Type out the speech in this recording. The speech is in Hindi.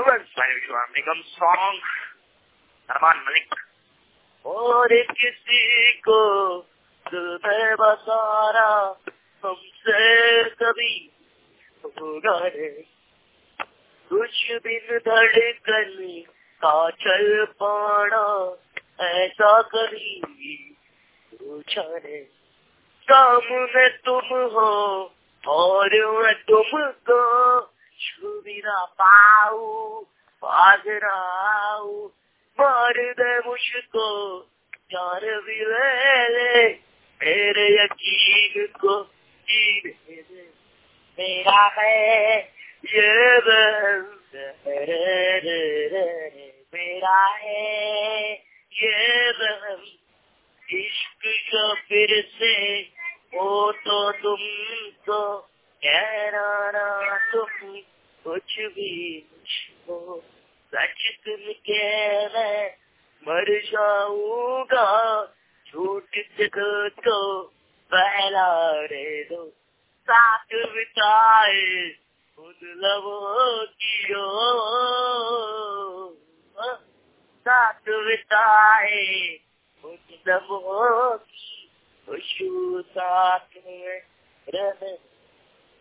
निगम सॉन्ग अरमान मलिक। और किसी को दिल में बसाना हमसे कभी होगा नहीं, कुछ बिन धड़कन का चल पाना ऐसा कभी पूछा नहीं। सामने तुम हो और मैं तुमको छू भी ना पाऊं, पास ना आऊं, मार दे मुझको जान भी ले, मेरे यकीन को जीने दे। मेरा है ये बंद, मेरा है ये बंद, इश्क जो फिर से हो तो तुमको कहना ना तुम कुछ भी हो, सच सुन के मैं मर जाऊंगा, झूठ से तो पहला रे दो, साथ बिताए उन लबों की ओर, साथ बिताए उन लबों की खुशबू साथ में रहे।